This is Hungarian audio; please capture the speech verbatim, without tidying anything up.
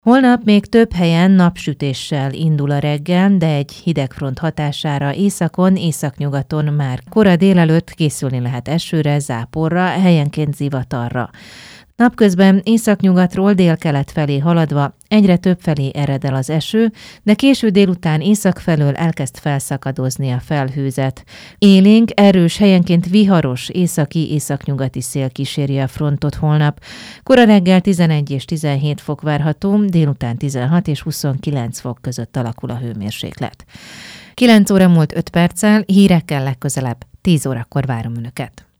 Holnap még több helyen napsütéssel indul a reggel, de egy hidegfront hatására északon, északnyugaton már kora délelőtt készülni lehet esőre, záporra, helyenként zivatarra. Napközben északnyugatról délkelet felé haladva egyre több felé ered el az eső, de késő délután észak felől elkezd felszakadozni a felhőzet. Élénk, erős, helyenként viharos északi-északnyugati szél kíséri a frontot holnap. Kora reggel tizenegy és tizenhét fok várható, délután tizenhat és huszonkilenc fok között alakul a hőmérséklet. kilenc óra múlt öt perccel, hírekkel legközelebb, tíz órakor várom Önöket.